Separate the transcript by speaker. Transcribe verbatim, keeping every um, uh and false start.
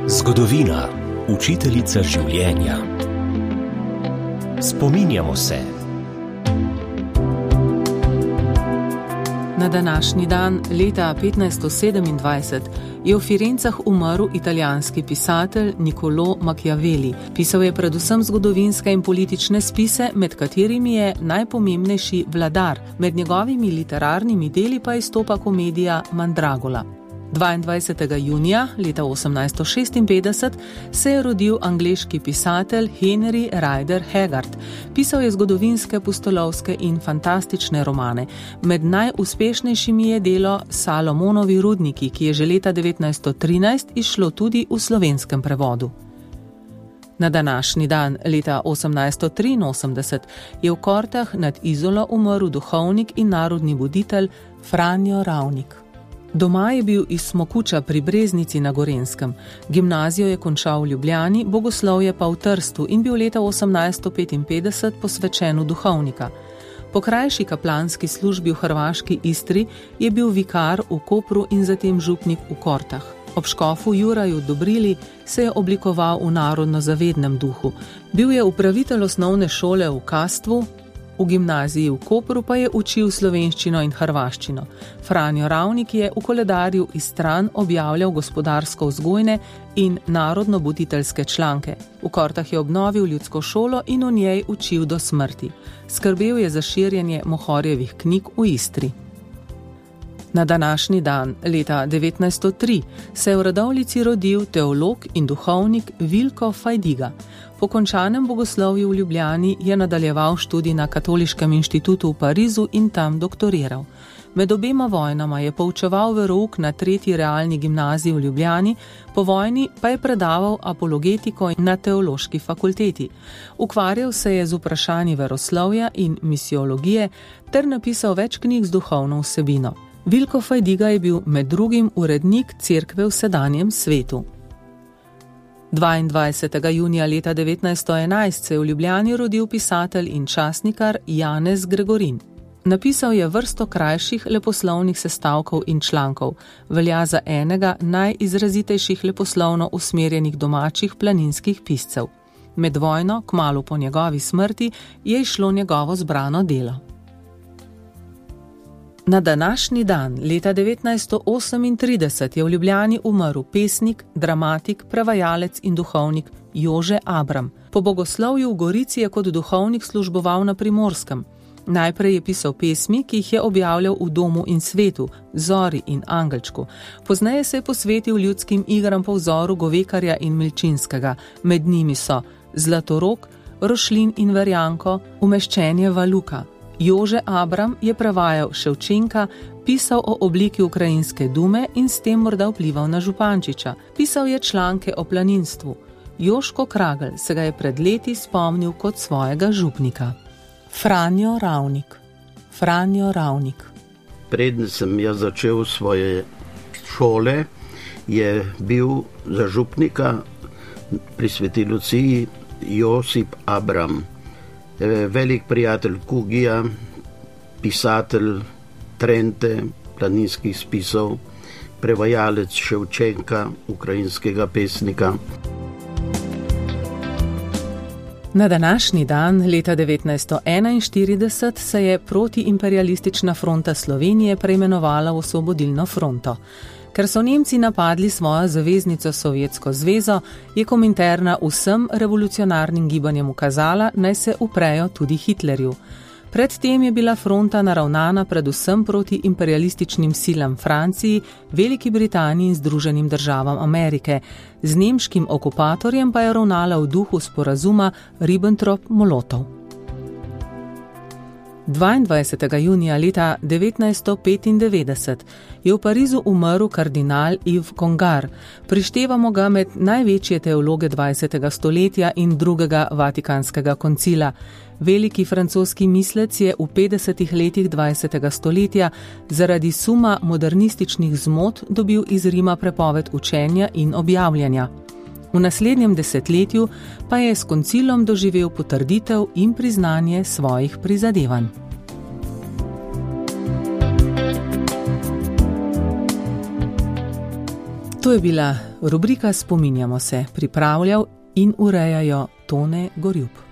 Speaker 1: Zgodovina, učiteljica življenja. Spominjamo se.
Speaker 2: Na današnji dan, leta petnajststo sedemindvajset, je v Firencah umrl italijanski pisatelj Niccolò Machiavelli. Pisal je predvsem zgodovinske in politične spise, med katerimi je najpomembnejši Vladar. Med njegovimi literarnimi deli pa izstopa komedija Mandragola. dvaindvajsetega junija leta osemnajststo šestinpetdeset se je rodil angleški pisatelj Henry Rider Haggard. Pisal je zgodovinske, pustolovske in fantastične romane. Med najuspešnejšimi je delo Salomonovi rudniki, ki je že leta devetnajststo trinajst izšlo tudi v slovenskem prevodu. Na današnji dan, leta osemnajststo triinosemdeset, je v Kortah nad Izolo umrl duhovnik in narodni buditelj Franjo Ravnik. Doma je bil iz Smokuča pri Breznici na Gorenjskem. Gimnazijo je končal v Ljubljani, bogoslovje pa v Trstu in bil leta osemnajststo petinpetdeset posvečen v duhovnika. Po krajši kaplanski službi v hrvaški Istri je bil vikar v Kopru in zatem župnik v Kortah. Ob škofu Juraju Dobrili se je oblikoval v narodno-zavednem duhu. Bil je upravitelj osnovne šole v Kastvu, v gimnaziji v Kopru pa je učil slovenščino in hrvaščino. Franjo Ravnik je v koledarju Istran objavljal gospodarsko-vzgojne in narodno-buditeljske članke. V Kortah je obnovil ljudsko šolo in v njej učil do smrti. Skrbel je za širjenje Mohorjevih knjig v Istri. Na današnji dan, leta devetnajststo tri, se je v Radovljici rodil teolog in duhovnik Vilko Fajdiga. Po končanem bogoslovju v Ljubljani je nadaljeval študij na Katoliškem inštitutu v Parizu in tam doktoriral. Med obema vojnama je poučeval verouk na tretji realni gimnaziji v Ljubljani, po vojni pa je predaval apologetiko na teološki fakulteti. Ukvarjal se je z vprašanji veroslovja in misiologije ter napisal več knjig z duhovno vsebino. Vilko Fajdiga je bil med drugim urednik cerkve v sedanjem svetu. dvaindvajsetega junija leta devetnajststo enajst se je v Ljubljani rodil pisatelj in časnikar Janez Gregorin. Napisal je vrsto krajših leposlovnih sestavkov in člankov. Velja za enega najizrazitejših leposlovno usmerjenih domačih planinskih piscev. Med vojno, kmalu po njegovi smrti, je izšlo njegovo zbrano delo. Na današnji dan, leta devetnajststo osemintrideset, je v Ljubljani umrl pesnik, dramatik, prevajalec in duhovnik Jože Abram. Po bogoslovju v Gorici je kot duhovnik služboval na Primorskem. Najprej je pisal pesmi, ki jih je objavljal v Domu in svetu, Zori in Angelčku. Pozneje se je posvetil ljudskim igram po vzoru Govekarja in Milčinskega. Med njimi so Zlatorog, Rošlin in Verjanko, Umeščenje Valuka. Jože Abram je prevajal Ševčenka, pisal o obliki ukrajinske dume in s tem morda vplival na Župančiča. Pisal je članke o planinstvu. Joško Kragelj se ga je pred leti spomnil kot svojega župnika. Franjo Ravnik. Franjo Ravnik.
Speaker 3: Preden sem jaz začel svoje šole, je bil za župnika pri Sveti Luciji Josip Abram. Velik prijatelj Kugija, pisatelj Trente, planinskih spisov, prevajalec Ševčenka, ukrajinskega pesnika.
Speaker 2: Na današnji dan, leta devetnajststo enainštirideset, se je protiimperialistična fronta Slovenije preimenovala v Osvobodilno fronto. Ker so Nemci napadli svojo zaveznico Sovjetsko zvezo, je Kominterna vsem revolucionarnim gibanjem ukazala, naj se uprejo tudi Hitlerju. Predtem je bila fronta naravnana predvsem proti imperialističnim silam Franciji, Veliki Britaniji in Združenim državam Amerike. Z nemškim okupatorjem pa je ravnala v duhu sporazuma Ribbentrop-Molotov. dvaindvajsetega junija leta devetnajststo petindevetdeset je v Parizu umrl kardinal Yves Congar. Prištevamo ga med največje teologe dvajsetega stoletja in drugega Vatikanskega koncila. Veliki francoski mislec je v petdesetih letih dvajsetega stoletja zaradi suma modernističnih zmot dobil iz Rima prepoved učenja in objavljanja. V naslednjem desetletju pa je s koncilom doživel potrditev in priznanje svojih prizadevanj. To je bila rubrika Spominjamo se, pripravljal in urejajo Tone Gorjup.